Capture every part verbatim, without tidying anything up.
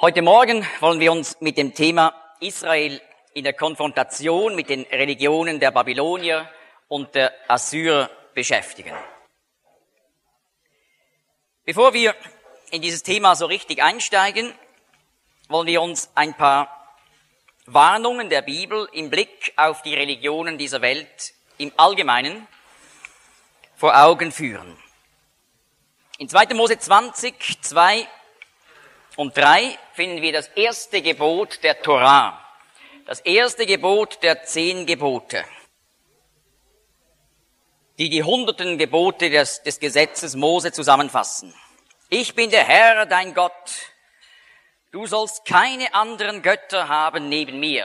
Heute Morgen wollen wir uns mit dem Thema Israel in der Konfrontation mit den Religionen der Babylonier und der Assyrer beschäftigen. Bevor wir in dieses Thema so richtig einsteigen, wollen wir uns ein paar Warnungen der Bibel im Blick auf die Religionen dieser Welt im Allgemeinen vor Augen führen. In zweiter Mose zwanzig, zwei und drei finden wir das erste Gebot der Torah, das erste Gebot der zehn Gebote, die die hunderten Gebote des, des Gesetzes Mose zusammenfassen. Ich bin der Herr, dein Gott. Du sollst keine anderen Götter haben neben mir.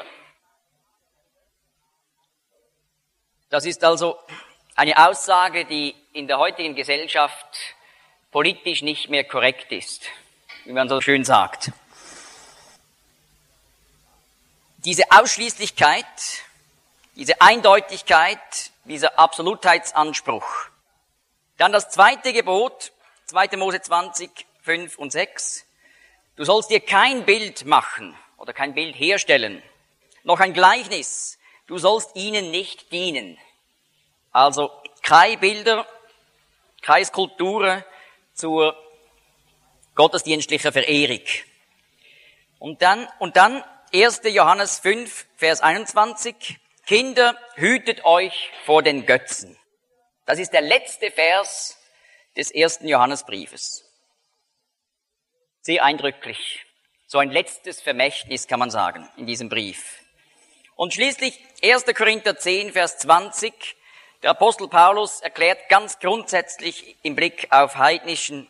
Das ist also eine Aussage, die in der heutigen Gesellschaft politisch nicht mehr korrekt ist, wie man so schön sagt. Diese Ausschließlichkeit, diese Eindeutigkeit, dieser Absolutheitsanspruch. Dann das zweite Gebot, zweiter Mose zwanzig, fünf und sechs. Du sollst dir kein Bild machen oder kein Bild herstellen, noch ein Gleichnis. Du sollst ihnen nicht dienen. Also keine Bilder, keine Skulpturen zur gottesdienstlicher Verehrung. Und dann, und dann erster Johannes fünf, Vers einundzwanzig. Kinder, hütet euch vor den Götzen. Das ist der letzte Vers des ersten Johannesbriefes. Sehr eindrücklich. So ein letztes Vermächtnis kann man sagen in diesem Brief. Und schließlich erster Korinther zehn, Vers zwanzig. Der Apostel Paulus erklärt ganz grundsätzlich im Blick auf heidnischen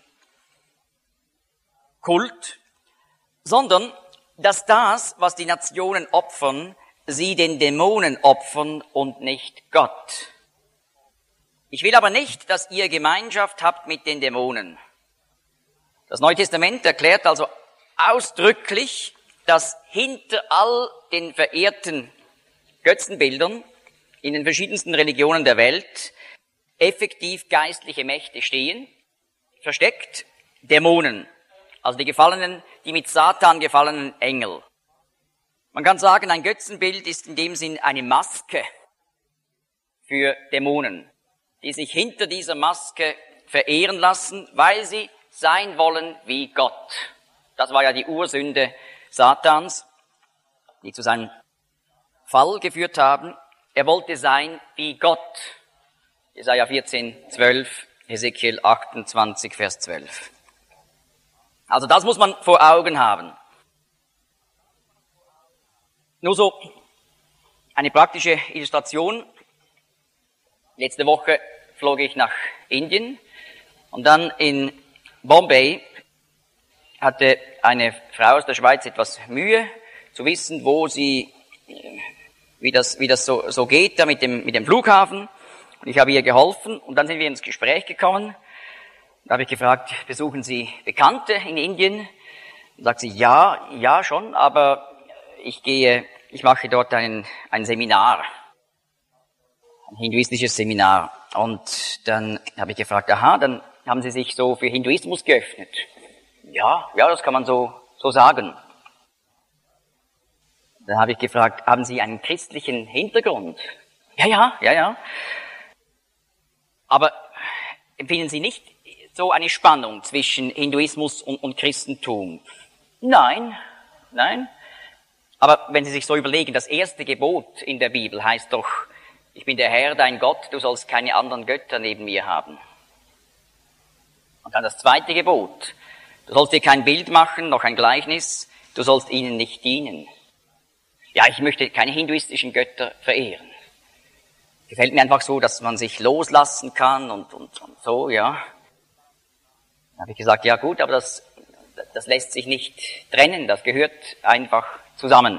Kult, sondern dass das, was die Nationen opfern, sie den Dämonen opfern und nicht Gott. Ich will aber nicht, dass ihr Gemeinschaft habt mit den Dämonen. Das Neue Testament erklärt also ausdrücklich, dass hinter all den verehrten Götzenbildern in den verschiedensten Religionen der Welt effektiv geistliche Mächte stehen, versteckt Dämonen. Also die gefallenen, die mit Satan gefallenen Engel. Man kann sagen, ein Götzenbild ist in dem Sinn eine Maske für Dämonen, die sich hinter dieser Maske verehren lassen, weil sie sein wollen wie Gott. Das war ja die Ursünde Satans, die zu seinem Fall geführt haben. Er wollte sein wie Gott. Jesaja vierzehn, zwölf, Hesekiel achtundzwanzig, Vers zwölf. Also das muss man vor Augen haben. Nur so eine praktische Illustration. Letzte Woche flog ich nach Indien und dann in Bombay hatte eine Frau aus der Schweiz etwas Mühe zu wissen, wo sie, wie das, wie das so, so geht da mit dem, mit dem Flughafen. Und ich habe ihr geholfen und dann sind wir ins Gespräch gekommen. Da habe ich gefragt, besuchen Sie Bekannte in Indien? Und sagt sie, ja, ja schon, aber ich gehe, ich mache dort ein, ein Seminar, ein hinduistisches Seminar. Und dann habe ich gefragt, aha, dann haben Sie sich so für Hinduismus geöffnet? Ja, ja, das kann man so, so sagen. Dann habe ich gefragt, haben Sie einen christlichen Hintergrund? Ja, ja, ja, ja. Aber empfinden Sie nicht so eine Spannung zwischen Hinduismus und, und Christentum? Nein, nein. Aber wenn Sie sich so überlegen, das erste Gebot in der Bibel heißt doch, ich bin der Herr, dein Gott, du sollst keine anderen Götter neben mir haben. Und dann das zweite Gebot, du sollst dir kein Bild machen, noch ein Gleichnis, du sollst ihnen nicht dienen. Ja, ich möchte keine hinduistischen Götter verehren. Gefällt mir einfach so, dass man sich loslassen kann und, und, und so, ja. Dann habe ich gesagt, ja gut, aber das, das lässt sich nicht trennen, das gehört einfach zusammen.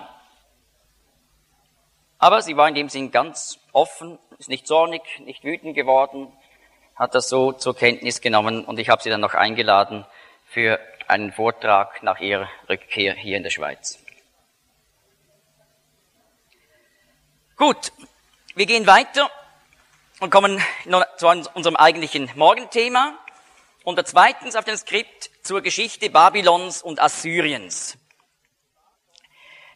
Aber sie war in dem Sinn ganz offen, ist nicht zornig, nicht wütend geworden, hat das so zur Kenntnis genommen und ich habe sie dann noch eingeladen für einen Vortrag nach ihrer Rückkehr hier in der Schweiz. Gut, wir gehen weiter und kommen zu unserem eigentlichen Morgenthema. Und zweitens auf dem Skript zur Geschichte Babylons und Assyriens.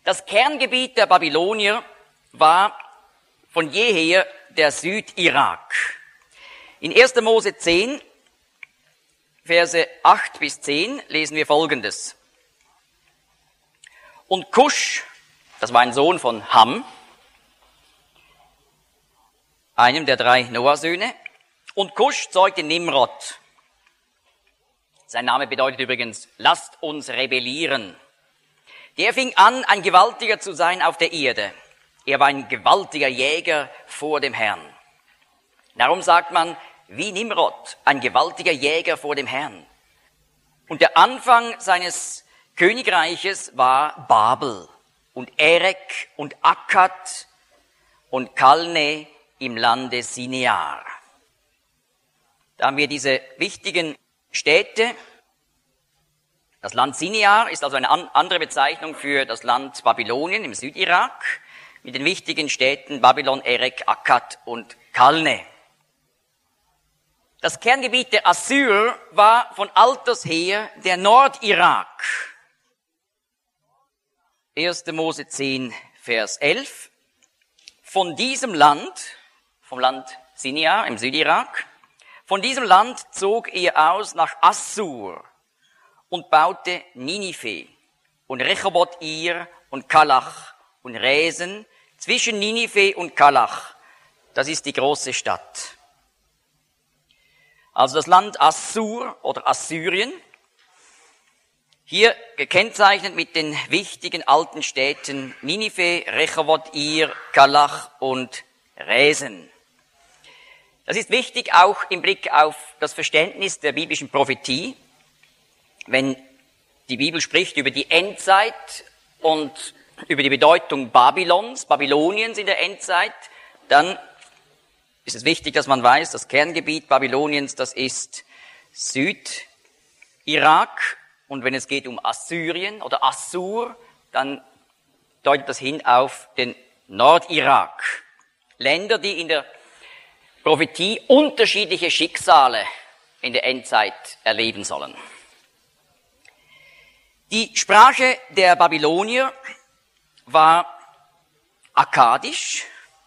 Das Kerngebiet der Babylonier war von jeher der Südirak. In erster Mose zehn, Verse acht bis zehn lesen wir Folgendes. Und Kusch, das war ein Sohn von Ham, einem der drei Noah-Söhne, und Kusch zeugte Nimrod. Sein Name bedeutet übrigens, lasst uns rebellieren. Der fing an, ein Gewaltiger zu sein auf der Erde. Er war ein gewaltiger Jäger vor dem Herrn. Darum sagt man, wie Nimrod, ein gewaltiger Jäger vor dem Herrn. Und der Anfang seines Königreiches war Babel und Erek und Akkad und Kalne im Lande Sinear. Da haben wir diese wichtigen Städte. Das Land Sinear ist also eine andere Bezeichnung für das Land Babylonien im Südirak mit den wichtigen Städten Babylon, Erek, Akkad und Kalne. Das Kerngebiet der Assyrer war von alters her der Nordirak. erster Mose zehn, Vers elf. Von diesem Land, vom Land Sinear im Südirak, von diesem Land zog er aus nach Assur und baute Ninive und Rechoboth-Ir und Kalach und Resen zwischen Ninive und Kalach. Das ist die große Stadt. Also das Land Assur oder Assyrien, hier gekennzeichnet mit den wichtigen alten Städten Ninive, Rechoboth-Ir, Kalach und Resen. Das ist wichtig auch im Blick auf das Verständnis der biblischen Prophetie. Wenn die Bibel spricht über die Endzeit und über die Bedeutung Babylons, Babyloniens in der Endzeit, dann ist es wichtig, dass man weiß, das Kerngebiet Babyloniens, das ist Südirak. Und wenn es geht um Assyrien oder Assur, dann deutet das hin auf den Nordirak. Länder, die in der Prophetie unterschiedliche Schicksale in der Endzeit erleben sollen. Die Sprache der Babylonier war akkadisch.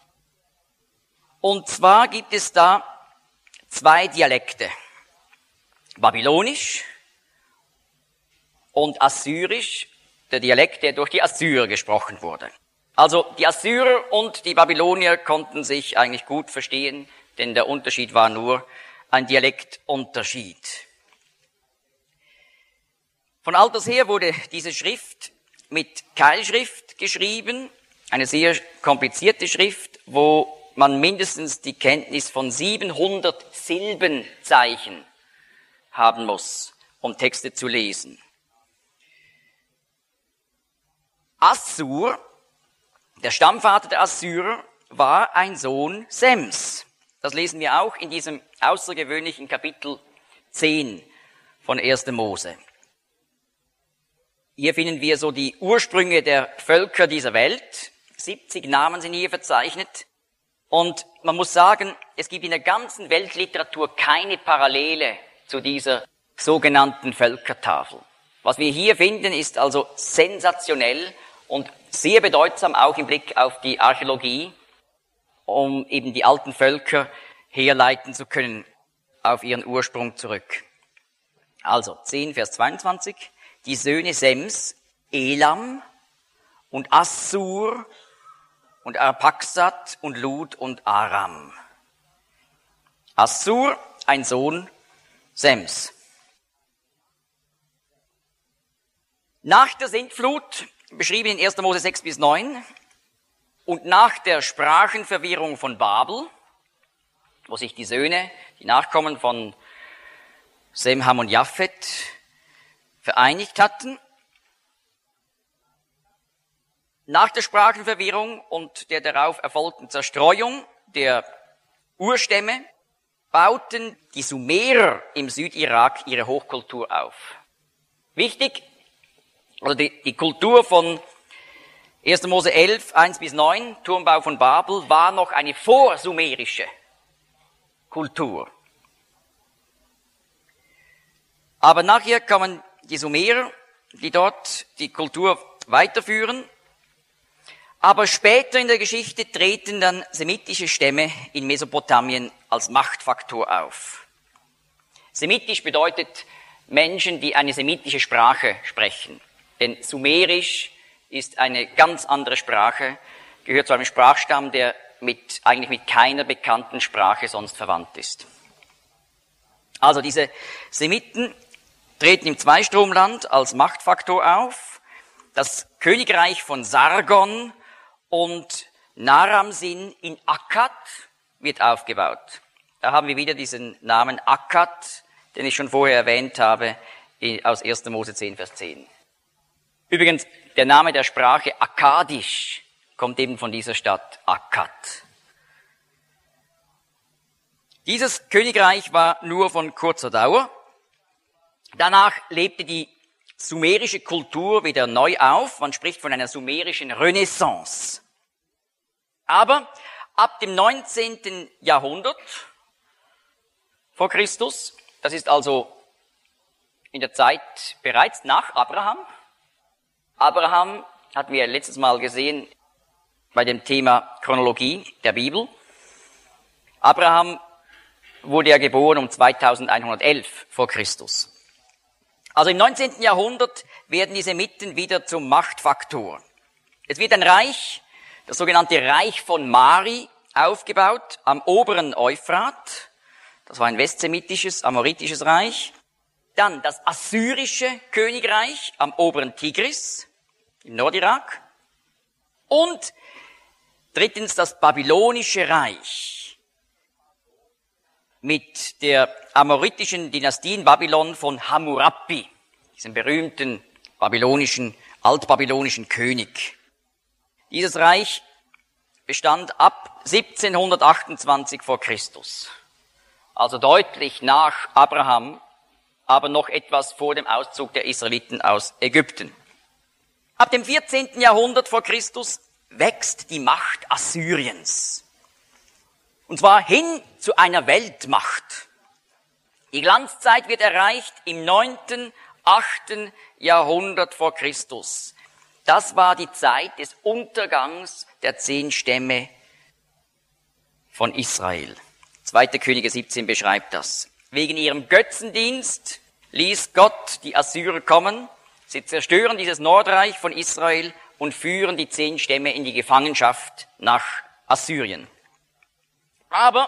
Und zwar gibt es da zwei Dialekte. Babylonisch und Assyrisch, der Dialekt, der durch die Assyrer gesprochen wurde. Also die Assyrer und die Babylonier konnten sich eigentlich gut verstehen, denn der Unterschied war nur ein Dialektunterschied. Von alters her wurde diese Schrift mit Keilschrift geschrieben, eine sehr komplizierte Schrift, wo man mindestens die Kenntnis von siebenhundert Silbenzeichen haben muss, um Texte zu lesen. Assur, der Stammvater der Assyrer, war ein Sohn Sems. Das lesen wir auch in diesem außergewöhnlichen Kapitel zehn von erster Mose. Hier finden wir so die Ursprünge der Völker dieser Welt. siebzig Namen sind hier verzeichnet. Und man muss sagen, es gibt in der ganzen Weltliteratur keine Parallele zu dieser sogenannten Völkertafel. Was wir hier finden, ist also sensationell und sehr bedeutsam auch im Blick auf die Archäologie, um eben die alten Völker herleiten zu können auf ihren Ursprung zurück. Also zehn, Vers zweiundzwanzig. Die Söhne Sems, Elam und Assur und Arpaxad und Lud und Aram. Assur, ein Sohn Sems. Nach der Sintflut, beschrieben in erster Mose sechs bis neun, und nach der Sprachenverwirrung von Babel, wo sich die Söhne, die Nachkommen von Sem, Ham und Japhet, vereinigt hatten, nach der Sprachenverwirrung und der darauf erfolgten Zerstreuung der Urstämme bauten die Sumerer im Südirak ihre Hochkultur auf. Wichtig, also die, die Kultur von erster Mose elf, eins bis neun, Turmbau von Babel, war noch eine vorsumerische Kultur. Aber nachher kamen die Sumerer, die dort die Kultur weiterführen. Aber später in der Geschichte treten dann semitische Stämme in Mesopotamien als Machtfaktor auf. Semitisch bedeutet Menschen, die eine semitische Sprache sprechen. Denn Sumerisch ist eine ganz andere Sprache, gehört zu einem Sprachstamm, der mit, eigentlich mit keiner bekannten Sprache sonst verwandt ist. Also diese Semiten treten im Zweistromland als Machtfaktor auf. Das Königreich von Sargon und Naram-Sin in Akkad wird aufgebaut. Da haben wir wieder diesen Namen Akkad, den ich schon vorher erwähnt habe, aus erster Mose zehn, Vers zehn. Übrigens, der Name der Sprache Akkadisch kommt eben von dieser Stadt Akkad. Dieses Königreich war nur von kurzer Dauer. Danach lebte die sumerische Kultur wieder neu auf. Man spricht von einer sumerischen Renaissance. Aber ab dem neunzehnten Jahrhundert vor Christus, das ist also in der Zeit bereits nach Abraham. Abraham hatten wir letztes Mal gesehen bei dem Thema Chronologie der Bibel. Abraham wurde ja geboren um zweitausendeinhundertelf vor Christus. Also im neunzehnten Jahrhundert werden die Semiten wieder zum Machtfaktor. Es wird ein Reich, das sogenannte Reich von Mari, aufgebaut am oberen Euphrat. Das war ein westsemitisches, amoritisches Reich. Dann das assyrische Königreich am oberen Tigris im Nordirak. Und drittens das babylonische Reich mit der amoritischen Dynastie in Babylon von Hammurapi, diesem berühmten babylonischen, altbabylonischen König. Dieses Reich bestand ab siebzehnhundertachtundzwanzig vor Christus, also deutlich nach Abraham, aber noch etwas vor dem Auszug der Israeliten aus Ägypten. Ab dem vierzehnten Jahrhundert vor Christus wächst die Macht Assyriens. Und zwar hin zu einer Weltmacht. Die Glanzzeit wird erreicht im neunten, achten Jahrhundert vor Christus. Das war die Zeit des Untergangs der zehn Stämme von Israel. zweiter Könige siebzehn beschreibt das. Wegen ihrem Götzendienst ließ Gott die Assyrer kommen. Sie zerstören dieses Nordreich von Israel und führen die zehn Stämme in die Gefangenschaft nach Assyrien. Aber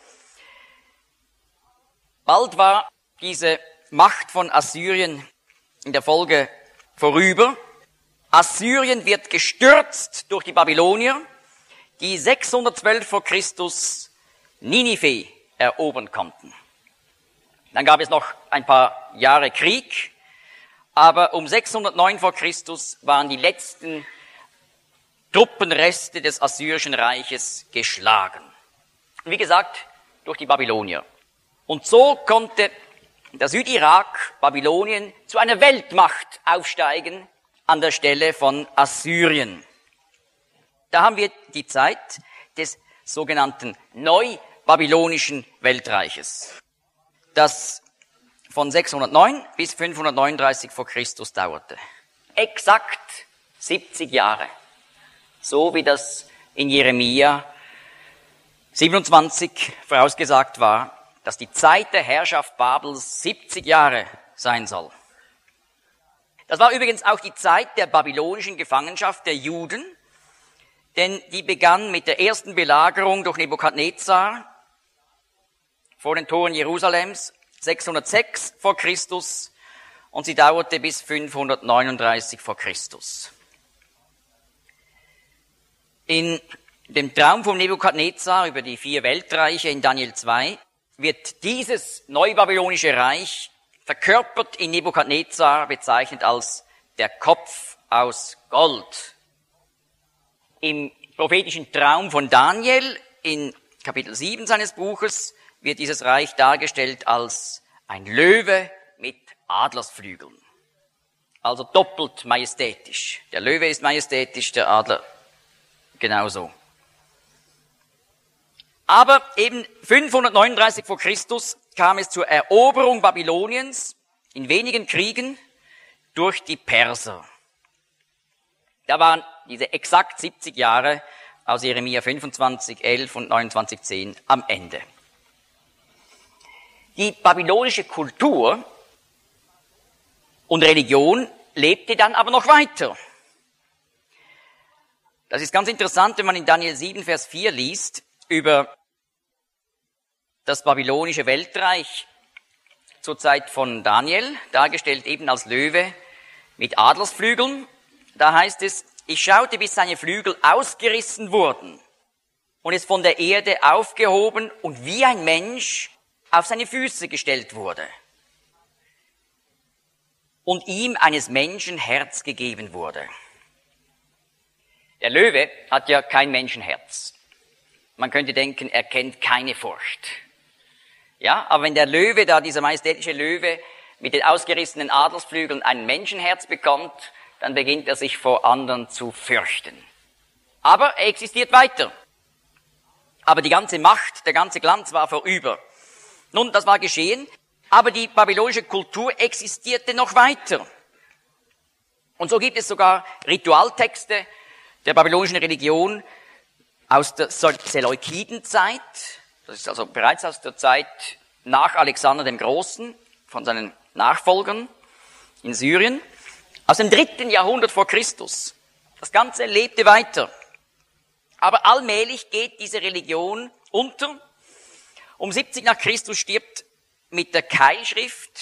bald war diese Macht von Assyrien in der Folge vorüber. Assyrien wird gestürzt durch die Babylonier, die sechshundertzwölf vor Christus Ninive erobern konnten. Dann gab es noch ein paar Jahre Krieg, aber um sechshundertneun vor Christus waren die letzten Truppenreste des Assyrischen Reiches geschlagen. Wie gesagt, durch die Babylonier. Und so konnte der Südirak, Babylonien, zu einer Weltmacht aufsteigen an der Stelle von Assyrien. Da haben wir die Zeit des sogenannten Neubabylonischen Weltreiches, das von sechshundertneun bis fünfhundertneununddreißig vor Christus dauerte. Exakt siebzig Jahre. So wie das in Jeremia siebenundzwanzig vorausgesagt war, dass die Zeit der Herrschaft Babels siebzig Jahre sein soll. Das war übrigens auch die Zeit der babylonischen Gefangenschaft der Juden, denn die begann mit der ersten Belagerung durch Nebukadnezar vor den Toren Jerusalems sechshundertsechs vor Christus und sie dauerte bis fünfhundertneununddreißig vor Christus. In dem Traum von Nebukadnezar über die vier Weltreiche in Daniel zwei wird dieses neubabylonische Reich verkörpert in Nebukadnezar bezeichnet als der Kopf aus Gold. Im prophetischen Traum von Daniel in Kapitel sieben seines Buches wird dieses Reich dargestellt als ein Löwe mit Adlersflügeln. Also doppelt majestätisch. Der Löwe ist majestätisch, der Adler genauso. Aber eben fünfhundertneununddreißig vor Christus kam es zur Eroberung Babyloniens in wenigen Kriegen durch die Perser. Da waren diese exakt siebzig Jahre aus Jeremia fünfundzwanzig, elf und neunundzwanzig, zehn am Ende. Die babylonische Kultur und Religion lebte dann aber noch weiter. Das ist ganz interessant, wenn man in Daniel sieben, Vers vier liest, über das babylonische Weltreich zur Zeit von Daniel, dargestellt eben als Löwe mit Adlersflügeln. Da heißt es, ich schaute, bis seine Flügel ausgerissen wurden und es von der Erde aufgehoben und wie ein Mensch auf seine Füße gestellt wurde und ihm eines Menschen Herz gegeben wurde. Der Löwe hat ja kein Menschenherz. Man könnte denken, er kennt keine Furcht. Ja, aber wenn der Löwe, da dieser majestätische Löwe mit den ausgerissenen Adlersflügeln ein Menschenherz bekommt, dann beginnt er sich vor anderen zu fürchten. Aber er existiert weiter. Aber die ganze Macht, der ganze Glanz war vorüber. Nun, das war geschehen, aber die babylonische Kultur existierte noch weiter. Und so gibt es sogar Ritualtexte der babylonischen Religion aus der Seleukidenzeit. Das ist also bereits aus der Zeit nach Alexander dem Großen, von seinen Nachfolgern in Syrien, aus dem dritten Jahrhundert vor Christus. Das Ganze lebte weiter. Aber allmählich geht diese Religion unter. Um siebzig nach Christus stirbt mit der Keilschrift,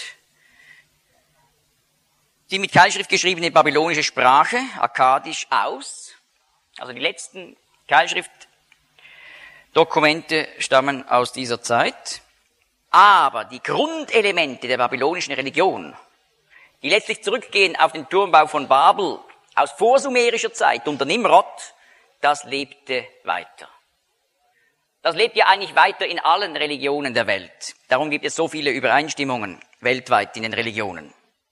die mit Keilschrift geschriebene babylonische Sprache, akkadisch, aus. Also die letzten Keilschriftdokumente stammen aus dieser Zeit. Aber die Grundelemente der babylonischen Religion, die letztlich zurückgehen auf den Turmbau von Babel aus vorsumerischer Zeit unter Nimrod, das lebte weiter. Das lebt ja eigentlich weiter in allen Religionen der Welt. Darum gibt es so viele Übereinstimmungen weltweit in den Religionen.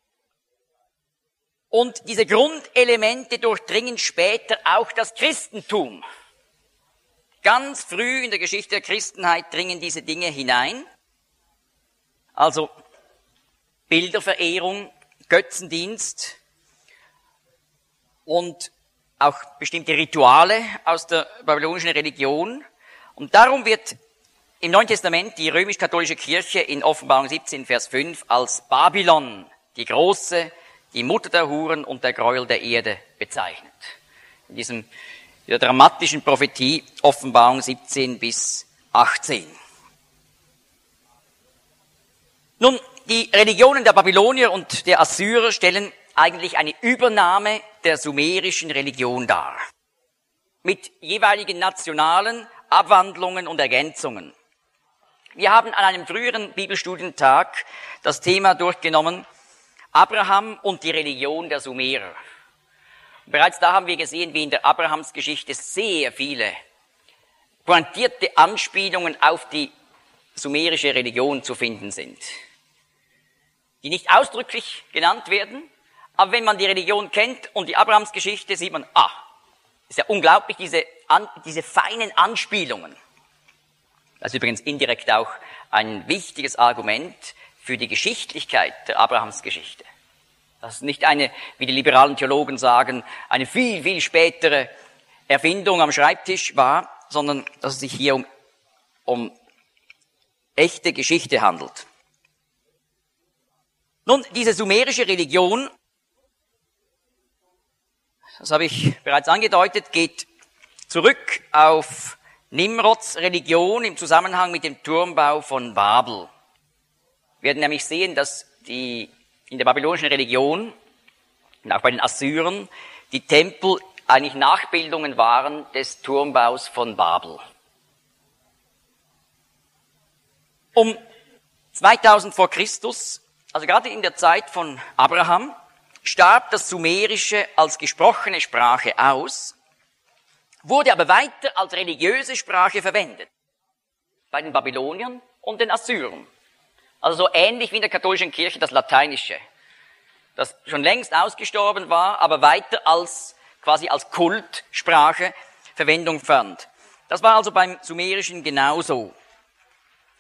Und diese Grundelemente durchdringen später auch das Christentum. Ganz früh in der Geschichte der Christenheit dringen diese Dinge hinein. Also Bilderverehrung, Götzendienst und auch bestimmte Rituale aus der babylonischen Religion. Und darum wird im Neuen Testament die römisch-katholische Kirche in Offenbarung siebzehn, Vers fünf als Babylon, die große, die Mutter der Huren und der Gräuel der Erde bezeichnet. In diesem, dieser dramatischen Prophetie Offenbarung siebzehn bis achtzehn. Nun, die Religionen der Babylonier und der Assyrer stellen eigentlich eine Übernahme der sumerischen Religion dar. Mit jeweiligen nationalen Abwandlungen und Ergänzungen. Wir haben an einem früheren Bibelstudientag das Thema durchgenommen, Abraham und die Religion der Sumerer. Bereits da haben wir gesehen, wie in der Abrahamsgeschichte sehr viele pointierte Anspielungen auf die sumerische Religion zu finden sind, die nicht ausdrücklich genannt werden, aber wenn man die Religion kennt und die Abrahamsgeschichte, sieht man, ah, ist ja unglaublich, diese, an, diese feinen Anspielungen. Das ist übrigens indirekt auch ein wichtiges Argument für die Geschichtlichkeit der Abrahamsgeschichte. Das ist nicht eine, wie die liberalen Theologen sagen, eine viel, viel spätere Erfindung am Schreibtisch war, sondern dass es sich hier um, um echte Geschichte handelt. Nun, diese sumerische Religion, das habe ich bereits angedeutet, geht zurück auf Nimrods Religion im Zusammenhang mit dem Turmbau von Babel. Wir werden nämlich sehen, dass die in der babylonischen Religion und auch bei den Assyrern die Tempel eigentlich Nachbildungen waren des Turmbaus von Babel. Um zweitausend vor Christus, also gerade in der Zeit von Abraham, starb das Sumerische als gesprochene Sprache aus, wurde aber weiter als religiöse Sprache verwendet. Bei den Babyloniern und den Assyrern. Also so ähnlich wie in der katholischen Kirche das Lateinische, das schon längst ausgestorben war, aber weiter als quasi als Kultsprache Verwendung fand. Das war also beim Sumerischen genauso.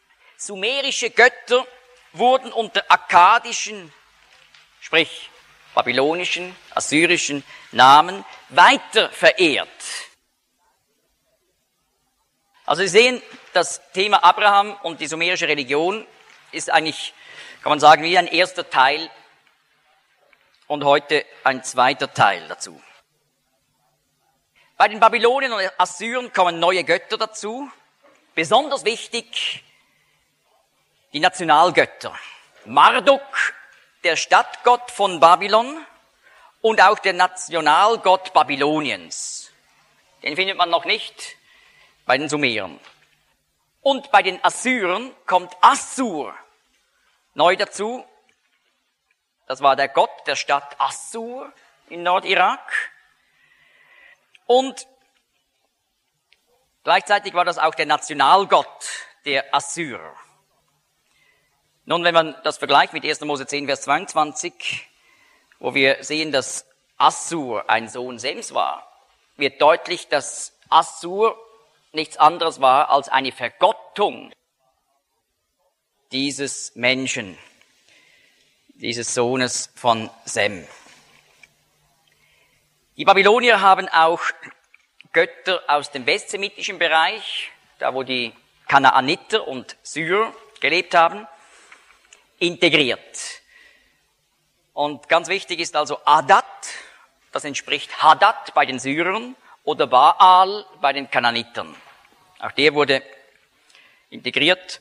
Sumerische Götter wurden unter akkadischen, sprich babylonischen, assyrischen Namen weiter verehrt. Also Sie sehen, das Thema Abraham und die sumerische Religion ist eigentlich, kann man sagen, wie ein erster Teil und heute ein zweiter Teil dazu. Bei den Babyloniern und Assyrern kommen neue Götter dazu. Besonders wichtig die Nationalgötter. Marduk, der Stadtgott von Babylon, und auch der Nationalgott Babyloniens. Den findet man noch nicht bei den Sumerern. Und bei den Assyrern kommt Assur neu dazu. Das war der Gott der Stadt Assur in Nordirak. Und gleichzeitig war das auch der Nationalgott der Assyrer. Nun, wenn man das vergleicht mit erster Mose zehn, Vers zweiundzwanzig, wo wir sehen, dass Assur ein Sohn Sems war, wird deutlich, dass Assur nichts anderes war als eine Vergottung dieses Menschen, dieses Sohnes von Sem. Die Babylonier haben auch Götter aus dem westsemitischen Bereich, da wo die Kanaaniter und Syrer gelebt haben, integriert. Und ganz wichtig ist also Adat, das entspricht Hadad bei den Syrern, oder Baal bei den Kanaanitern. Auch der wurde integriert.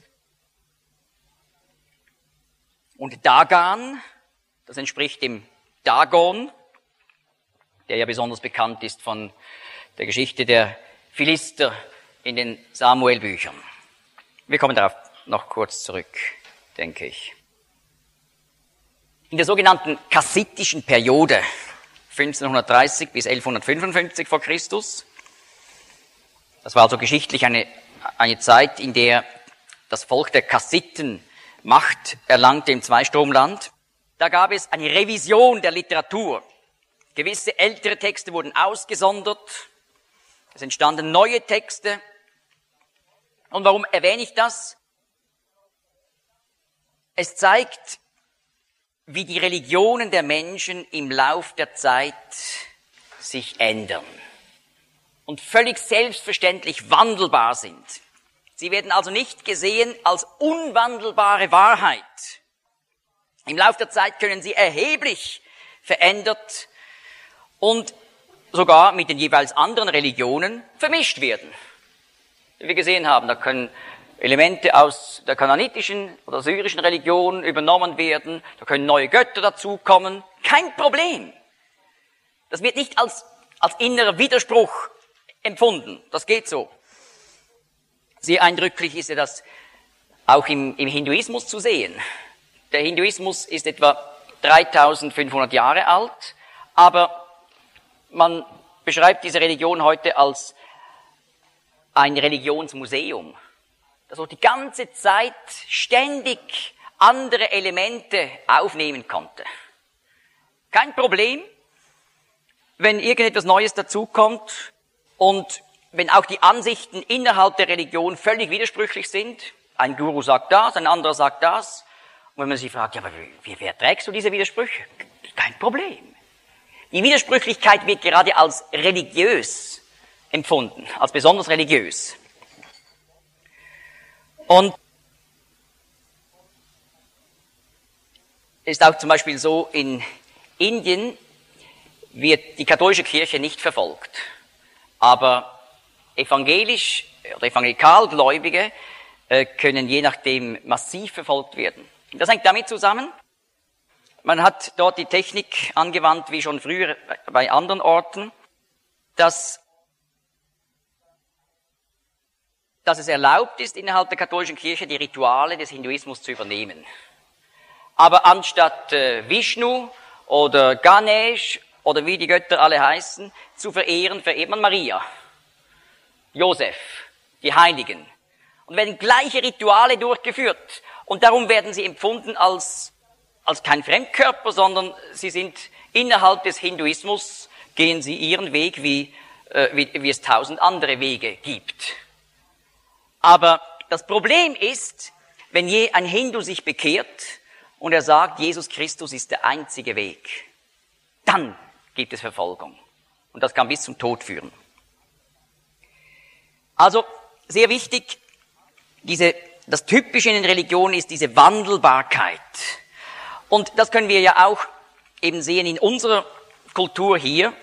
Und Dagan, das entspricht dem Dagon, der ja besonders bekannt ist von der Geschichte der Philister in den Samuel-Büchern. Wir kommen darauf noch kurz zurück, denke ich. In der sogenannten kassitischen Periode, fünfzehnhundertdreißig bis elfhundertfünfundfünfzig vor Christus, das war also geschichtlich eine, eine Zeit, in der das Volk der Kassiten Macht erlangte im Zweistromland, da gab es eine Revision der Literatur. Gewisse ältere Texte wurden ausgesondert, es entstanden neue Texte. Und warum erwähne ich das? Es zeigt, wie die Religionen der Menschen im Lauf der Zeit sich ändern und völlig selbstverständlich wandelbar sind. Sie werden also nicht gesehen als unwandelbare Wahrheit. Im Lauf der Zeit können sie erheblich verändert und sogar mit den jeweils anderen Religionen vermischt werden. Wie wir gesehen haben, da können Elemente aus der kanaanitischen oder syrischen Religion übernommen werden, da können neue Götter dazukommen, kein Problem. Das wird nicht als, als innerer Widerspruch empfunden, das geht so. Sehr eindrücklich ist ja das auch im, im Hinduismus zu sehen. Der Hinduismus ist etwa dreitausendfünfhundert Jahre alt, aber man beschreibt diese Religion heute als ein Religionsmuseum, das auch die ganze Zeit ständig andere Elemente aufnehmen konnte. Kein Problem, wenn irgendetwas Neues dazukommt und wenn auch die Ansichten innerhalb der Religion völlig widersprüchlich sind. Ein Guru sagt das, ein anderer sagt das. Und wenn man sich fragt, ja, aber wie, wie erträgst du diese Widersprüche? Kein Problem. Die Widersprüchlichkeit wird gerade als religiös empfunden, als besonders religiös. Und es ist auch zum Beispiel so, in Indien wird die katholische Kirche nicht verfolgt. Aber evangelisch oder evangelikalgläubige äh, können je nachdem massiv verfolgt werden. Das hängt damit zusammen, man hat dort die Technik angewandt, wie schon früher bei anderen Orten, dass, dass es erlaubt ist, innerhalb der katholischen Kirche die Rituale des Hinduismus zu übernehmen. Aber anstatt äh, Vishnu oder Ganesh oder wie die Götter alle heißen, zu verehren, verehrt man Maria, Josef, die Heiligen. Und werden gleiche Rituale durchgeführt. Und darum werden sie empfunden als, als kein Fremdkörper, sondern sie sind innerhalb des Hinduismus, gehen sie ihren Weg, wie, äh, wie, wie es tausend andere Wege gibt. Aber das Problem ist, wenn je ein Hindu sich bekehrt und er sagt, Jesus Christus ist der einzige Weg. dann gibt es Verfolgung. Und das kann bis zum Tod führen. Also, sehr wichtig, diese, das Typische in den Religionen ist diese Wandelbarkeit. Und das können wir ja auch eben sehen in unserer Kultur hier.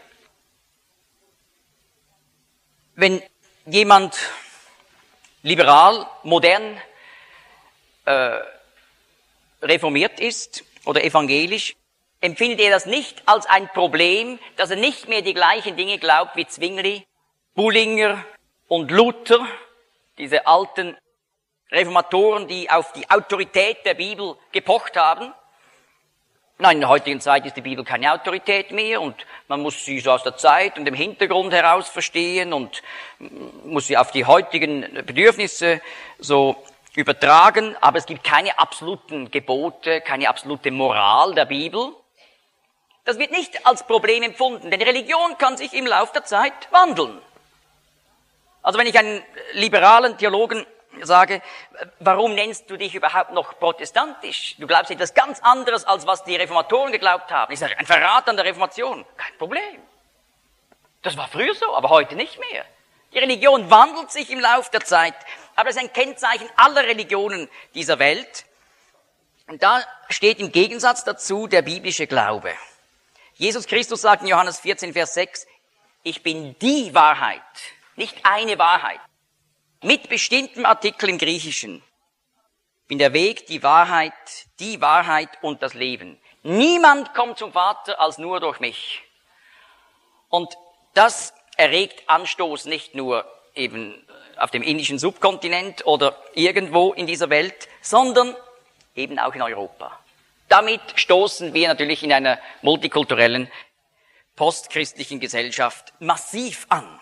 Wenn jemand liberal, modern, äh, reformiert ist oder evangelisch, empfindet er das nicht als ein Problem, dass er nicht mehr die gleichen Dinge glaubt wie Zwingli, Bullinger und Luther, diese alten Reformatoren, die auf die Autorität der Bibel gepocht haben. Nein, in der heutigen Zeit ist die Bibel keine Autorität mehr und man muss sie so aus der Zeit und dem Hintergrund heraus verstehen und muss sie auf die heutigen Bedürfnisse so übertragen, aber es gibt keine absoluten Gebote, keine absolute Moral der Bibel. Das wird nicht als Problem empfunden, denn Religion kann sich im Laufe der Zeit wandeln. Also wenn ich einen liberalen Theologen sage, warum nennst du dich überhaupt noch protestantisch? Du glaubst etwas ganz anderes, als was die Reformatoren geglaubt haben. Ich sage, ein Verrat an der Reformation. Kein Problem. Das war früher so, aber heute nicht mehr. Die Religion wandelt sich im Laufe der Zeit, aber das ist ein Kennzeichen aller Religionen dieser Welt. Und da steht im Gegensatz dazu der biblische Glaube. Jesus Christus sagt in Johannes vierzehn, Vers sechs, ich bin die Wahrheit, nicht eine Wahrheit. Mit bestimmtem Artikel im Griechischen. Ich bin der Weg, die Wahrheit, die Wahrheit und das Leben. Niemand kommt zum Vater als nur durch mich. Und das erregt Anstoß nicht nur eben auf dem indischen Subkontinent oder irgendwo in dieser Welt, sondern eben auch in Europa. Damit stoßen wir natürlich in einer multikulturellen, postchristlichen Gesellschaft massiv an.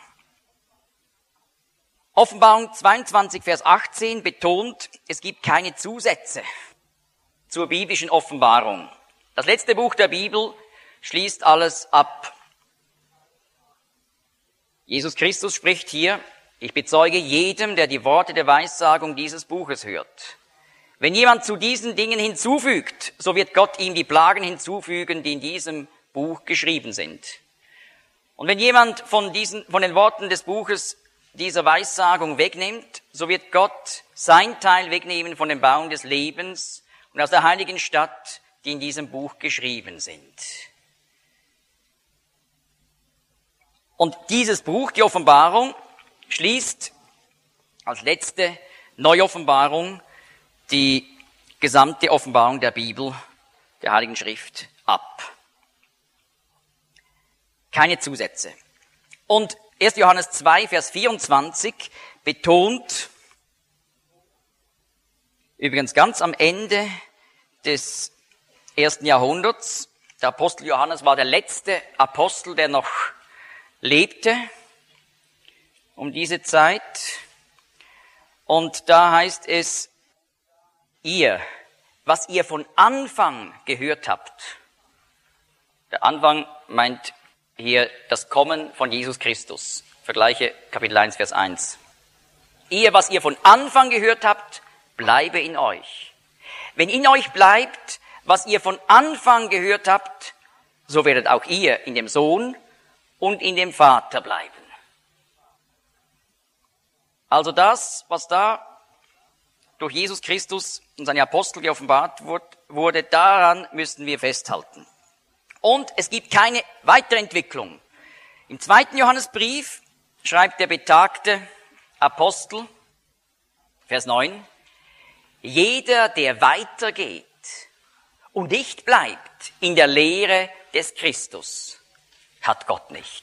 Offenbarung zweiundzwanzig, Vers achtzehn betont, es gibt keine Zusätze zur biblischen Offenbarung. Das letzte Buch der Bibel schließt alles ab. Jesus Christus spricht hier, ich bezeuge jedem, der die Worte der Weissagung dieses Buches hört. Wenn jemand zu diesen Dingen hinzufügt, so wird Gott ihm die Plagen hinzufügen, die in diesem Buch geschrieben sind. Und wenn jemand von diesen, von den Worten des Buches dieser Weissagung wegnimmt, so wird Gott sein Teil wegnehmen von den Bauen des Lebens und aus der heiligen Stadt, die in diesem Buch geschrieben sind. Und dieses Buch, die Offenbarung, schließt als letzte Neuoffenbarung die gesamte Offenbarung der Bibel, der Heiligen Schrift, ab. Keine Zusätze. Und erster Johannes zwei, Vers vierundzwanzig betont, übrigens ganz am Ende des ersten Jahrhunderts, der Apostel Johannes war der letzte Apostel, der noch lebte um diese Zeit. Und da heißt es, ihr, was ihr von Anfang gehört habt. Der Anfang meint hier das Kommen von Jesus Christus. Vergleiche Kapitel eins, Vers eins. Ihr, was ihr von Anfang gehört habt, bleibe in euch. Wenn in euch bleibt, was ihr von Anfang gehört habt, so werdet auch ihr in dem Sohn und in dem Vater bleiben. Also das, was da durch Jesus Christus und seine Apostel geoffenbart wurde, daran müssen wir festhalten. Und es gibt keine Weiterentwicklung. Im zweiten Johannesbrief schreibt der betagte Apostel, Vers neun, jeder, der weitergeht und nicht bleibt in der Lehre des Christus, hat Gott nicht.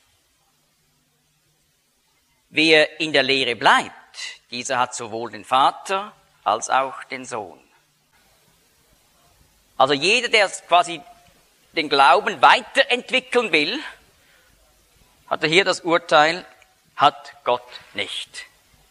Wer in der Lehre bleibt, dieser hat sowohl den Vater als auch den Sohn. Also jeder, der quasi den Glauben weiterentwickeln will, hat er hier das Urteil, hat Gott nicht.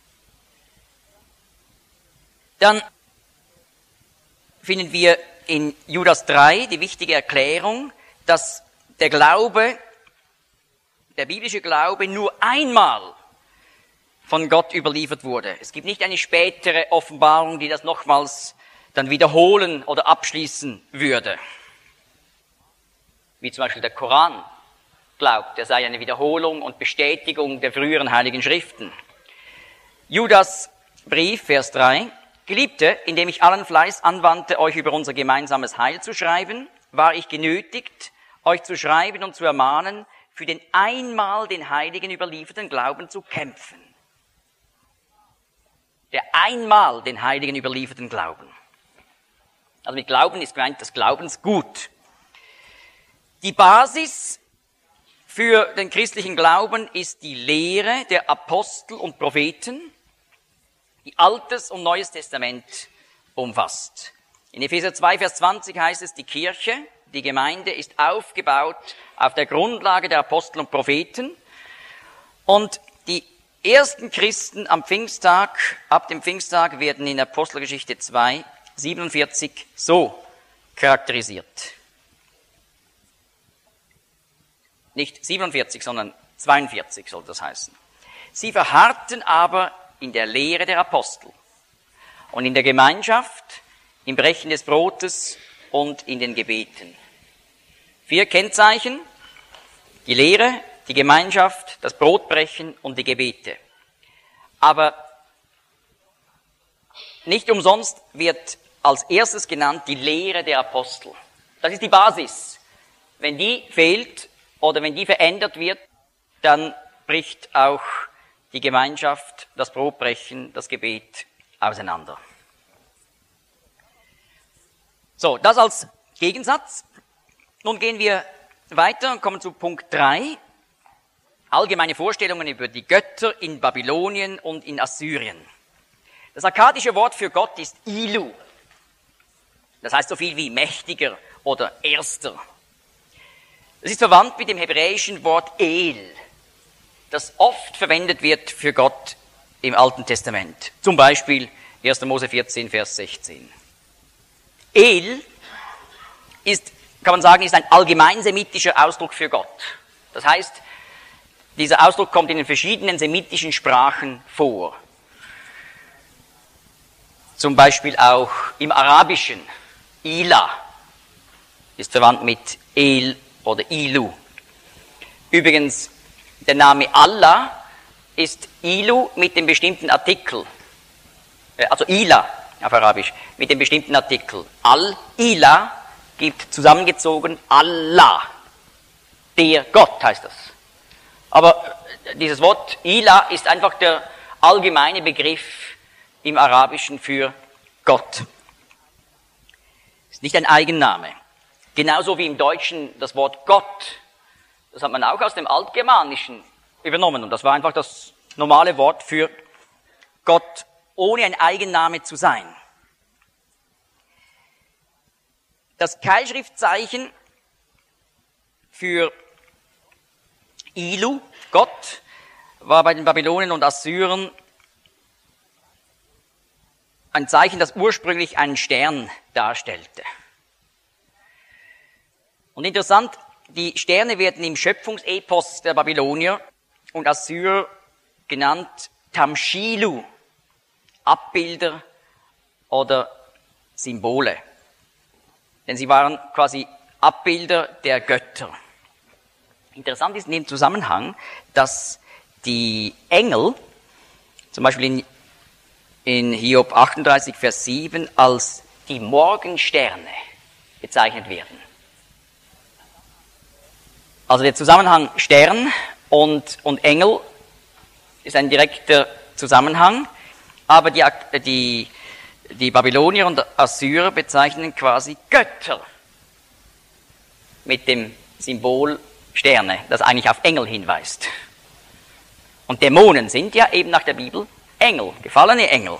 Dann finden wir in Judas drei die wichtige Erklärung, dass der Glaube, der biblische Glaube nur einmal von Gott überliefert wurde. Es gibt nicht eine spätere Offenbarung, die das nochmals dann wiederholen oder abschließen würde. wie zum Beispiel der Koran glaubt, er sei eine Wiederholung und Bestätigung der früheren Heiligen Schriften. Judas Brief, Vers drei. Geliebte, indem ich allen Fleiß anwandte, euch über unser gemeinsames Heil zu schreiben, war ich genötigt, euch zu schreiben und zu ermahnen, für den einmal den Heiligen überlieferten Glauben zu kämpfen. Der einmal den Heiligen überlieferten Glauben. Also mit Glauben ist gemeint das Glaubensgut. Die Basis für den christlichen Glauben ist die Lehre der Apostel und Propheten, die Altes und Neues Testament umfasst. In Epheser zwei, Vers zwanzig heißt es, die Kirche, die Gemeinde ist aufgebaut auf der Grundlage der Apostel und Propheten. Und die ersten Christen am Pfingsttag, ab dem Pfingsttag, werden in Apostelgeschichte zwei, siebenundvierzig so charakterisiert. Nicht siebenundvierzig, sondern zweiundvierzig soll das heißen. Sie verharrten aber in der Lehre der Apostel und in der Gemeinschaft, im Brechen des Brotes und in den Gebeten. Vier Kennzeichen: die Lehre, die Gemeinschaft, das Brotbrechen und die Gebete. Aber nicht umsonst wird als erstes genannt die Lehre der Apostel. Das ist die Basis. Wenn die fehlt oder wenn die verändert wird, dann bricht auch die Gemeinschaft, das Brotbrechen, das Gebet auseinander. So, das als Gegensatz. Nun gehen wir weiter und kommen zu Punkt drei. Allgemeine Vorstellungen über die Götter in Babylonien und in Assyrien. Das akkadische Wort für Gott ist Ilu. Das heißt so viel wie mächtiger oder erster. Es ist verwandt mit dem hebräischen Wort El, das oft verwendet wird für Gott im Alten Testament. Zum Beispiel erster Mose vierzehn, Vers sechzehn. El ist, kann man sagen, ist ein allgemeinsemitischer Ausdruck für Gott. Das heißt, dieser Ausdruck kommt in den verschiedenen semitischen Sprachen vor. Zum Beispiel auch im Arabischen. Ilah ist verwandt mit El oder Ilu. Übrigens, der Name Allah ist Ilu mit dem bestimmten Artikel, also Ilah auf Arabisch, mit dem bestimmten Artikel. Al-Ilah gibt zusammengezogen Allah. Der Gott heißt das. Aber dieses Wort Ilah ist einfach der allgemeine Begriff im Arabischen für Gott. Ist nicht ein Eigenname. Genauso wie im Deutschen das Wort Gott. Das hat man auch aus dem Altgermanischen übernommen. Und das war einfach das normale Wort für Gott, ohne ein Eigenname zu sein. Das Keilschriftzeichen für Ilu, Gott, war bei den Babylonien und Assyrern ein Zeichen, das ursprünglich einen Stern darstellte. Und interessant, die Sterne werden im Schöpfungsepos der Babylonier und Assyrer genannt Tamshilu, Abbilder oder Symbole. Denn sie waren quasi Abbilder der Götter. Interessant ist in dem Zusammenhang, dass die Engel, zum Beispiel in, in Hiob achtunddreißig, Vers sieben, als die Morgensterne bezeichnet werden. Also der Zusammenhang Stern und, und Engel ist ein direkter Zusammenhang, aber die, die, die Babylonier und Assyrer bezeichnen quasi Götter mit dem Symbol Sterne, das eigentlich auf Engel hinweist. Und Dämonen sind ja eben nach der Bibel Engel, gefallene Engel.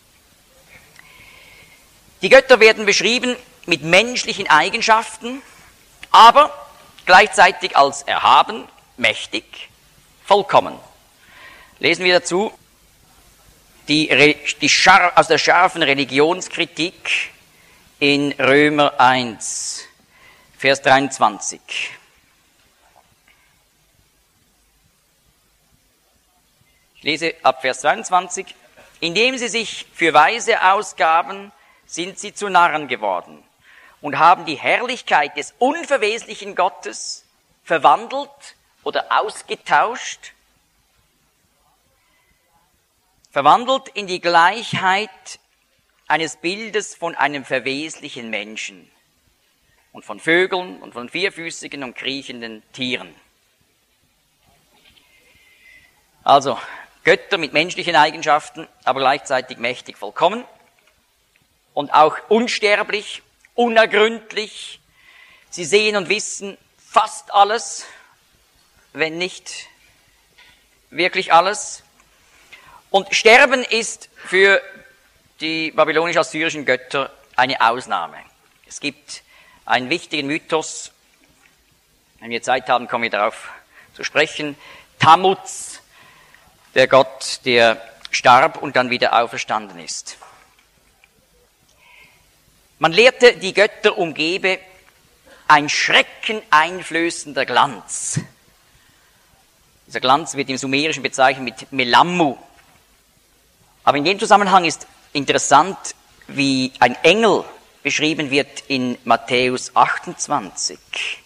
Die Götter werden beschrieben mit menschlichen Eigenschaften, aber gleichzeitig als erhaben, mächtig, vollkommen. Lesen wir dazu die, die Schar, aus der scharfen Religionskritik in Römer eins, Vers dreiundzwanzig. Ich lese ab Vers zweiundzwanzig. Indem sie sich für Weise ausgaben, sind sie zu Narren geworden. und haben die Herrlichkeit des unverweslichen Gottes verwandelt oder ausgetauscht, verwandelt in die Gleichheit eines Bildes von einem verweslichen Menschen und von Vögeln und von vierfüßigen und kriechenden Tieren. Also Götter mit menschlichen Eigenschaften, aber gleichzeitig mächtig vollkommen und auch unsterblich, unergründlich. Sie sehen und wissen fast alles, wenn nicht wirklich alles. Und Sterben ist für die babylonisch-assyrischen Götter eine Ausnahme. Es gibt einen wichtigen Mythos, wenn wir Zeit haben, kommen wir darauf zu sprechen. Tammuz, der Gott, der starb und dann wieder auferstanden ist. Man lehrte, die Götter umgebe ein schreckeneinflößender Glanz. Dieser Glanz wird im Sumerischen bezeichnet mit Melammu. Aber in dem Zusammenhang ist interessant, wie ein Engel beschrieben wird in Matthäus achtundzwanzig,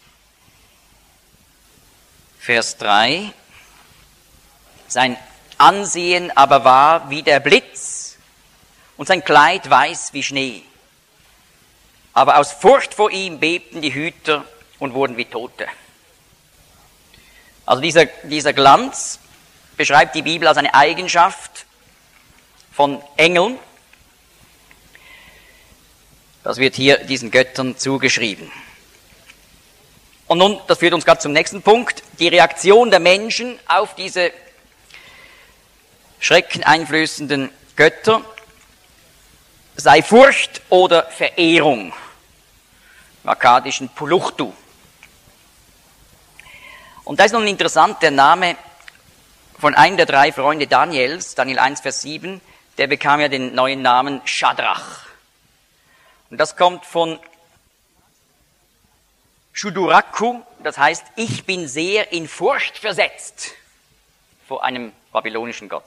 Vers drei. Sein Ansehen aber war wie der Blitz und sein Kleid weiß wie Schnee. Aber aus Furcht vor ihm bebten die Hüter und wurden wie Tote. Also dieser, dieser Glanz beschreibt die Bibel als eine Eigenschaft von Engeln. Das wird hier diesen Göttern zugeschrieben. Und nun, das führt uns gerade zum nächsten Punkt, die Reaktion der Menschen auf diese schreckeneinflößenden Götter sei Furcht oder Verehrung, im akkadischen Puluchtu. Und da ist nun interessant, der Name von einem der drei Freunde Daniels, Daniel eins, Vers sieben, der bekam ja den neuen Namen Schadrach. Und das kommt von Shuduraku, das heißt, ich bin sehr in Furcht versetzt vor einem babylonischen Gott.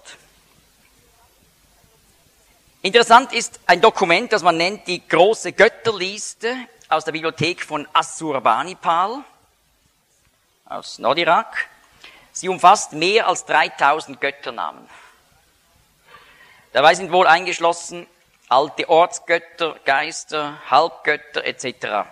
Interessant ist ein Dokument, das man nennt die große Götterliste aus der Bibliothek von Assurbanipal aus Nordirak. Sie umfasst mehr als dreitausend Götternamen. Dabei sind wohl eingeschlossen alte Ortsgötter, Geister, Halbgötter et cetera.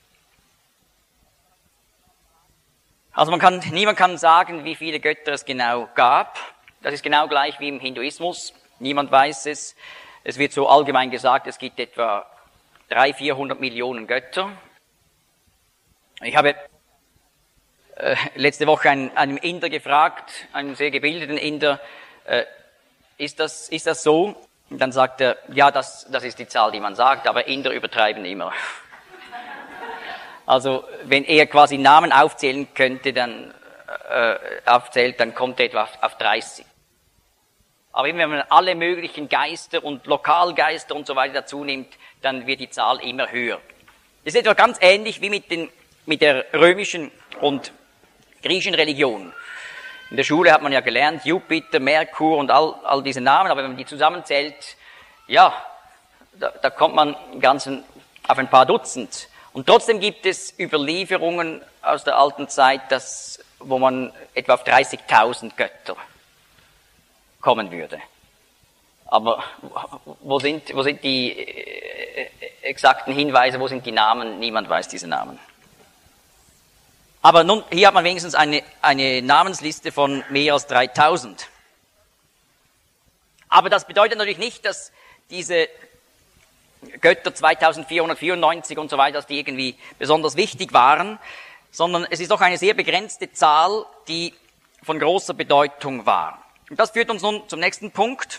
Also man kann, niemand kann sagen, wie viele Götter es genau gab. Das ist genau gleich wie im Hinduismus. Niemand weiß es. Es wird so allgemein gesagt, es gibt etwa dreihundert, vierhundert Millionen Götter. Ich habe äh, letzte Woche einen, einem Inder gefragt, einem sehr gebildeten Inder, äh, ist das, ist das so? Und dann sagt er, ja, das, das ist die Zahl, die man sagt, aber Inder übertreiben immer. Also, wenn er quasi Namen aufzählen könnte, dann, äh, aufzählt, dann kommt er etwa auf, auf dreißig. Aber wenn man alle möglichen Geister und Lokalgeister und so weiter dazu nimmt, dann wird die Zahl immer höher. Das ist etwa ganz ähnlich wie mit, den, mit der römischen und griechischen Religion. In der Schule hat man ja gelernt, Jupiter, Merkur und all, all diese Namen, aber wenn man die zusammenzählt, ja, da, da kommt man ganzen auf ein paar Dutzend. Und trotzdem gibt es Überlieferungen aus der alten Zeit, dass, wo man etwa auf dreißigtausend Götter kommen würde. Aber wo sind, wo sind die äh, exakten Hinweise, wo sind die Namen? Niemand weiß diese Namen. Aber nun, hier hat man wenigstens eine, eine Namensliste von mehr als dreitausend. Aber das bedeutet natürlich nicht, dass diese Götter zweitausendvierhundertvierundneunzig und so weiter, dass die irgendwie besonders wichtig waren, sondern es ist doch eine sehr begrenzte Zahl, die von großer Bedeutung war. Und das führt uns nun zum nächsten Punkt.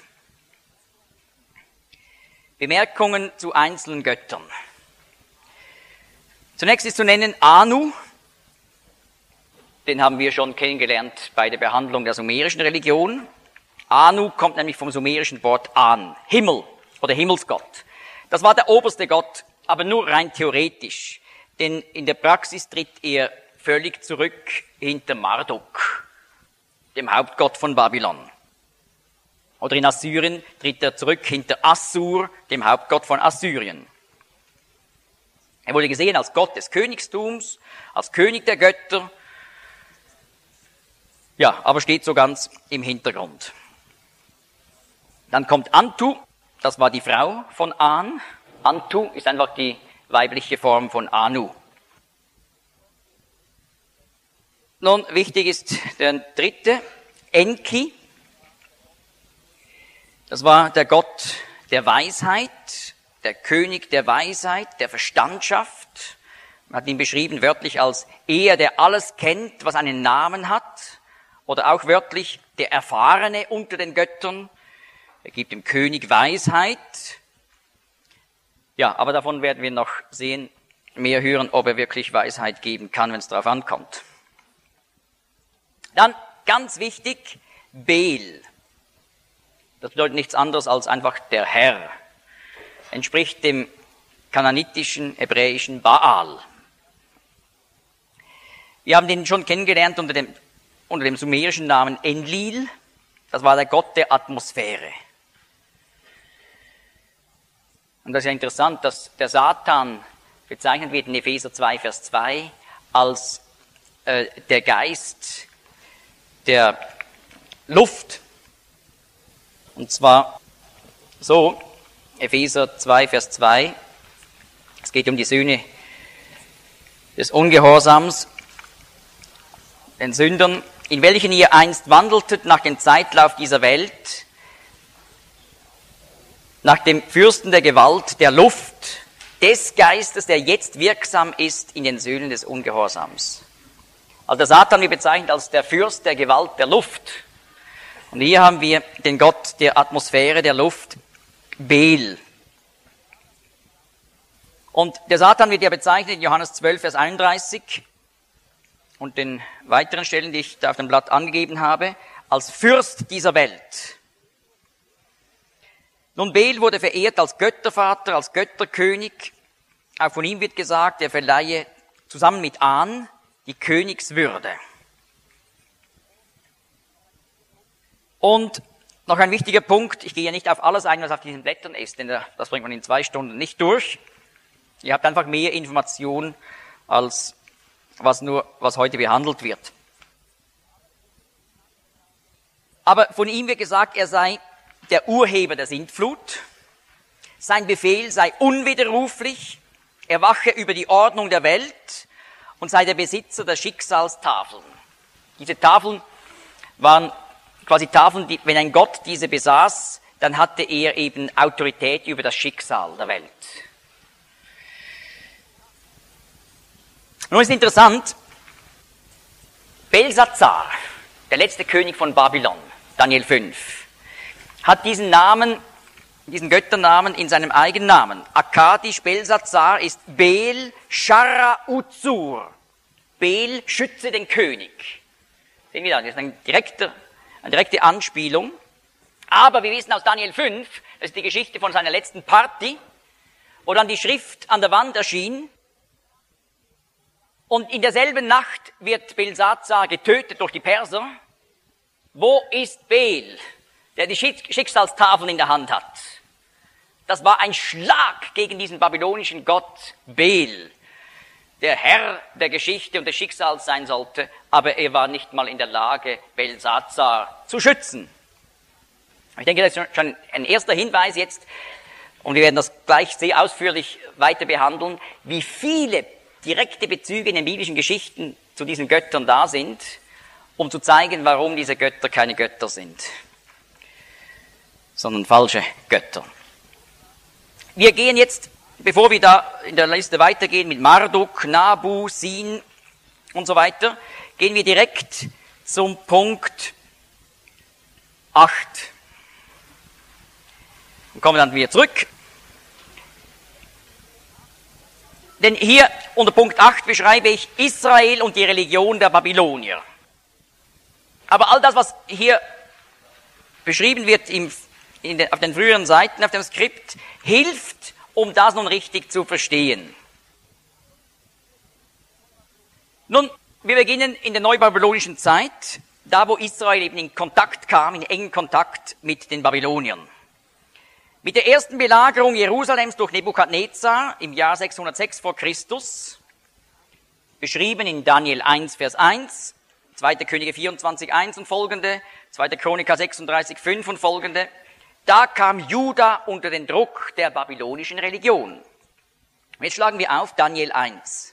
Bemerkungen zu einzelnen Göttern. Zunächst ist zu nennen Anu. Den haben wir schon kennengelernt bei der Behandlung der sumerischen Religion. Anu kommt nämlich vom sumerischen Wort An, Himmel oder Himmelsgott. Das war der oberste Gott, aber nur rein theoretisch. Denn in der Praxis tritt er völlig zurück hinter Marduk, dem Hauptgott von Babylon. Oder in Assyrien tritt er zurück hinter Assur, dem Hauptgott von Assyrien. Er wurde gesehen als Gott des Königstums, als König der Götter. Ja, aber steht so ganz im Hintergrund. Dann kommt Antu, das war die Frau von An. Antu ist einfach die weibliche Form von Anu. Nun, wichtig ist der dritte, Enki. Das war der Gott der Weisheit, der König der Weisheit, der Verstandschaft. Man hat ihn beschrieben wörtlich als er, der alles kennt, was einen Namen hat. Oder auch wörtlich der Erfahrene unter den Göttern. Er gibt dem König Weisheit. Ja, aber davon werden wir noch sehen, mehr hören, ob er wirklich Weisheit geben kann, wenn es darauf ankommt. Dann, ganz wichtig, Bel. Das bedeutet nichts anderes als einfach der Herr. Entspricht dem kananitischen, hebräischen Baal. Wir haben den schon kennengelernt unter dem, unter dem sumerischen Namen Enlil. Das war der Gott der Atmosphäre. Und das ist ja interessant, dass der Satan bezeichnet wird in Epheser zwei, Vers zwei als äh, der Geist der Luft. Und zwar so, Epheser zwei, Vers zwei, es geht um die Söhne des Ungehorsams, den Sündern, in welchen ihr einst wandeltet nach dem Zeitlauf dieser Welt, nach dem Fürsten der Gewalt, der Luft, des Geistes, der jetzt wirksam ist in den Söhnen des Ungehorsams. Also der Satan wird bezeichnet als der Fürst der Gewalt der Luft. Und hier haben wir den Gott der Atmosphäre, der Luft, Bel. Und der Satan wird ja bezeichnet in Johannes zwölf, Vers einunddreißig und den weiteren Stellen, die ich da auf dem Blatt angegeben habe, als Fürst dieser Welt. Nun, Bel wurde verehrt als Göttervater, als Götterkönig. Auch von ihm wird gesagt, er verleihe zusammen mit An die Königswürde. Und noch ein wichtiger Punkt, ich gehe ja nicht auf alles ein, was auf diesen Blättern ist, denn das bringt man in zwei Stunden nicht durch. Ihr habt einfach mehr Informationen, als was nur, was heute behandelt wird. Aber von ihm wird gesagt, er sei der Urheber der Sintflut. Sein Befehl sei unwiderruflich. Er wache über die Ordnung der Welt und sei der Besitzer der Schicksalstafeln. Diese Tafeln waren quasi Tafeln, die, wenn ein Gott diese besaß, dann hatte er eben Autorität über das Schicksal der Welt. Nun ist interessant, Belsazar, der letzte König von Babylon, Daniel fünf, hat diesen Namen, diesen Götternamen in seinem eigenen Namen. Akkadisch Belsazar ist Bel Sharra Uzur. Bel, schütze den König. Sehen wir da, das ist ein direkter, eine direkte Anspielung. Aber wir wissen aus Daniel fünf, das ist die Geschichte von seiner letzten Party, wo dann die Schrift an der Wand erschien. Und in derselben Nacht wird Belsazar getötet durch die Perser. Wo ist Bel, der die Schicksalstafeln in der Hand hat? Das war ein Schlag gegen diesen babylonischen Gott Bel, der Herr der Geschichte und des Schicksals sein sollte, aber er war nicht mal in der Lage, Belsazar zu schützen. Ich denke, das ist schon ein erster Hinweis jetzt, und wir werden das gleich sehr ausführlich weiter behandeln, wie viele direkte Bezüge in den biblischen Geschichten zu diesen Göttern da sind, um zu zeigen, warum diese Götter keine Götter sind, sondern falsche Götter. Wir gehen jetzt, bevor wir da in der Liste weitergehen mit Marduk, Nabu, Sin und so weiter, gehen wir direkt zum Punkt acht. Und kommen dann wieder zurück. Denn hier unter Punkt acht beschreibe ich Israel und die Religion der Babylonier. Aber all das, was hier beschrieben wird im, in den, auf den früheren Seiten, auf dem Skript, hilft, um das nun richtig zu verstehen. Nun, wir beginnen in der neubabylonischen Zeit, da wo Israel eben in Kontakt kam, in engen Kontakt mit den Babyloniern. Mit der ersten Belagerung Jerusalems durch Nebukadnezar im Jahr sechshundertsechs vor Christus, beschrieben in Daniel eins, Vers eins, zweiter Könige vierundzwanzig, eins und folgende, zweiter Chroniker sechsunddreißig, fünf und folgende, da kam Juda unter den Druck der babylonischen Religion. Jetzt schlagen wir auf Daniel eins.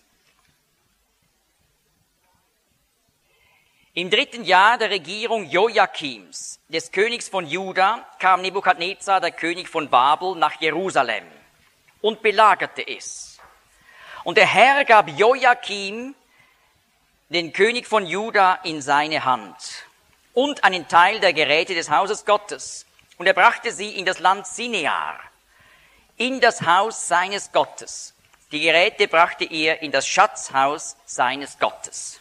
Im dritten Jahr der Regierung Joachims, des Königs von Juda, kam Nebukadnezar, der König von Babel, nach Jerusalem und belagerte es. Und der Herr gab Joachim, den König von Juda, in seine Hand und einen Teil der Geräte des Hauses Gottes. Und er brachte sie in das Land Sinear, in das Haus seines Gottes. Die Geräte brachte er in das Schatzhaus seines Gottes.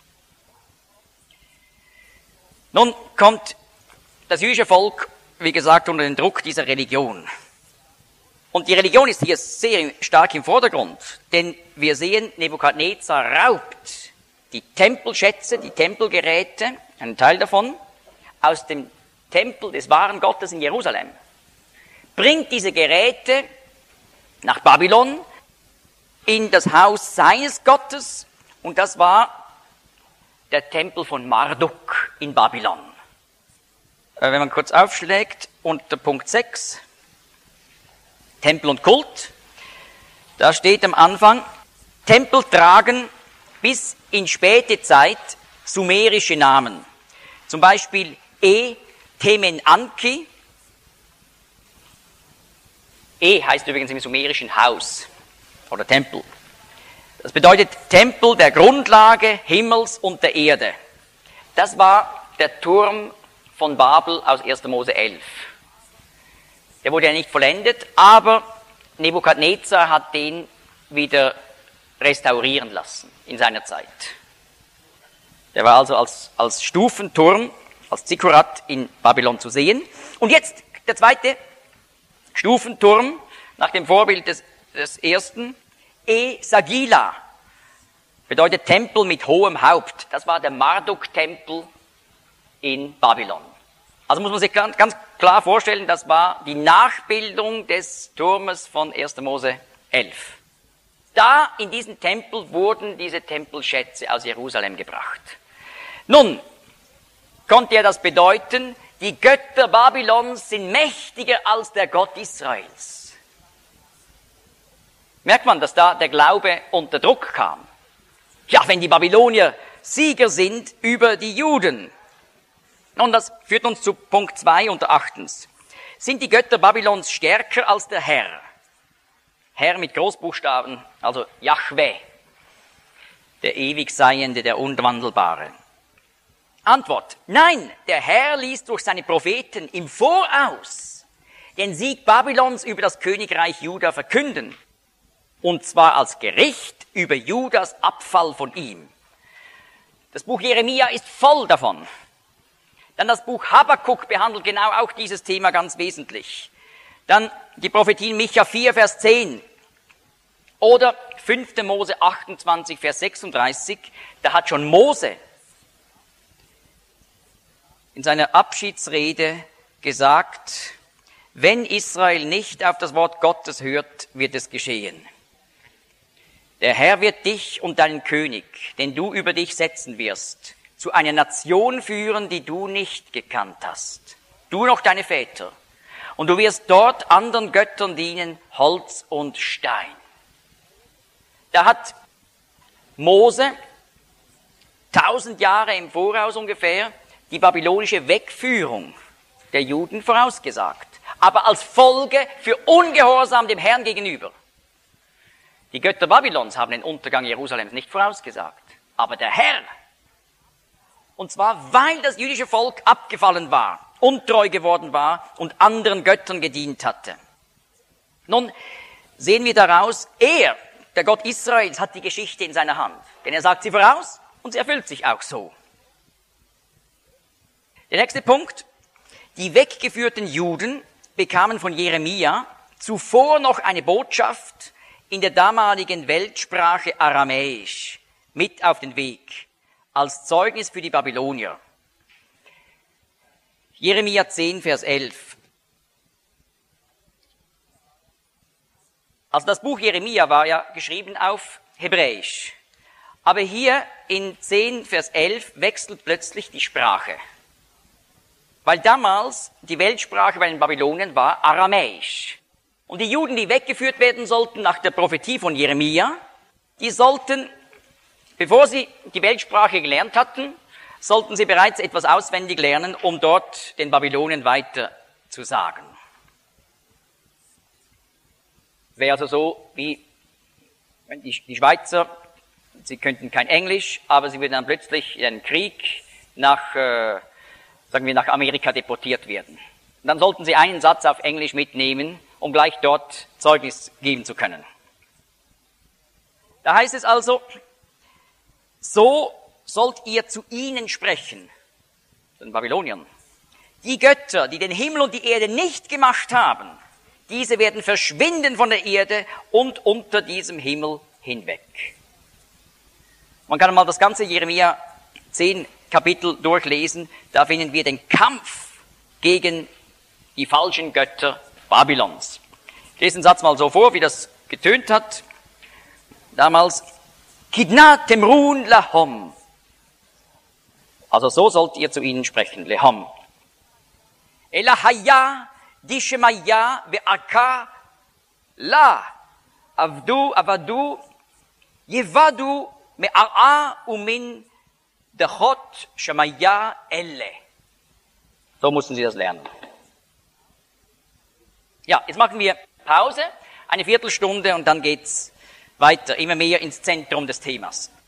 Nun kommt das jüdische Volk, wie gesagt, unter den Druck dieser Religion. Und die Religion ist hier sehr stark im Vordergrund, denn wir sehen, Nebukadnezar raubt die Tempelschätze, die Tempelgeräte, einen Teil davon, aus dem Tempel des wahren Gottes in Jerusalem, bringt diese Geräte nach Babylon in das Haus seines Gottes, und das war der Tempel von Marduk in Babylon. Wenn man kurz aufschlägt, unter Punkt sechs, Tempel und Kult, da steht am Anfang, Tempel tragen bis in späte Zeit sumerische Namen. Zum Beispiel E. Temenanki. E heißt übrigens im sumerischen Haus oder Tempel. Das bedeutet Tempel der Grundlage Himmels und der Erde. Das war der Turm von Babel aus erster Mose elf. Der wurde ja nicht vollendet, aber Nebukadnezar hat den wieder restaurieren lassen in seiner Zeit. Der war also als, als Stufenturm, als Zikkurat in Babylon zu sehen. Und jetzt der zweite Stufenturm, nach dem Vorbild des, des ersten, E-Sagila, bedeutet Tempel mit hohem Haupt. Das war der Marduk-Tempel in Babylon. Also muss man sich ganz, ganz klar vorstellen, das war die Nachbildung des Turmes von erster Mose elf. Da in diesen Tempel wurden diese Tempelschätze aus Jerusalem gebracht. Nun, konnte ja das bedeuten, die Götter Babylons sind mächtiger als der Gott Israels. Merkt man, dass da der Glaube unter Druck kam? Ja, wenn die Babylonier Sieger sind über die Juden. Und das führt uns zu Punkt zwei unter achtens. Sind die Götter Babylons stärker als der Herr? Herr mit Großbuchstaben, also Jahwe, der ewig Seiende, der Unwandelbare. Antwort: Nein, der Herr ließ durch seine Propheten im Voraus den Sieg Babylons über das Königreich Juda verkünden. Und zwar als Gericht über Judas Abfall von ihm. Das Buch Jeremia ist voll davon. Dann das Buch Habakuk behandelt genau auch dieses Thema ganz wesentlich. Dann die Prophetie Micha vier, Vers zehn. Oder fünfter Mose achtundzwanzig, Vers sechsunddreißig. Da hat schon Mose in seiner Abschiedsrede gesagt, wenn Israel nicht auf das Wort Gottes hört, wird es geschehen. Der Herr wird dich und deinen König, den du über dich setzen wirst, zu einer Nation führen, die du nicht gekannt hast. Du noch deine Väter. Und du wirst dort anderen Göttern dienen, Holz und Stein. Da hat Mose tausend Jahre im Voraus ungefähr die babylonische Wegführung der Juden vorausgesagt. Aber als Folge für Ungehorsam dem Herrn gegenüber. Die Götter Babylons haben den Untergang Jerusalems nicht vorausgesagt, aber der Herr. Und zwar, weil das jüdische Volk abgefallen war, untreu geworden war und anderen Göttern gedient hatte. Nun sehen wir daraus, er, der Gott Israels, hat die Geschichte in seiner Hand. Denn er sagt sie voraus und sie erfüllt sich auch so. Der nächste Punkt. Die weggeführten Juden bekamen von Jeremia zuvor noch eine Botschaft in der damaligen Weltsprache Aramäisch mit auf den Weg, als Zeugnis für die Babylonier. Jeremia zehn, Vers elf. Also das Buch Jeremia war ja geschrieben auf Hebräisch. Aber hier in zehn, Vers elf wechselt plötzlich die Sprache. Weil damals die Weltsprache bei den Babylonien war Aramäisch. Und die Juden, die weggeführt werden sollten nach der Prophetie von Jeremia, die sollten, bevor sie die Weltsprache gelernt hatten, sollten sie bereits etwas auswendig lernen, um dort den Babylonien weiter zu sagen. Wäre also so wie die, die Schweizer, sie könnten kein Englisch, aber sie würden dann plötzlich in einen Krieg nach, äh, sagen wir, nach Amerika deportiert werden. Und dann sollten sie einen Satz auf Englisch mitnehmen, um gleich dort Zeugnis geben zu können. Da heißt es also, so sollt ihr zu ihnen sprechen, den Babyloniern. Die Götter, die den Himmel und die Erde nicht gemacht haben, diese werden verschwinden von der Erde und unter diesem Himmel hinweg. Man kann mal das ganze Jeremia zehn Kapitel durchlesen, da finden wir den Kampf gegen die falschen Götter Babylons. Ich lese den Satz mal so vor, wie das getönt hat. Damals, Kidna Temrun Lahom. Also so sollt ihr zu ihnen sprechen, Lehom. Elahaya Dishemaya Ve'aka La Avdu Avadu Yevadu Me'a'a Umin Dechot Shemaya Elle. So mussten sie das lernen. Ja, jetzt machen wir Pause, eine Viertelstunde und dann geht's weiter, immer mehr ins Zentrum des Themas.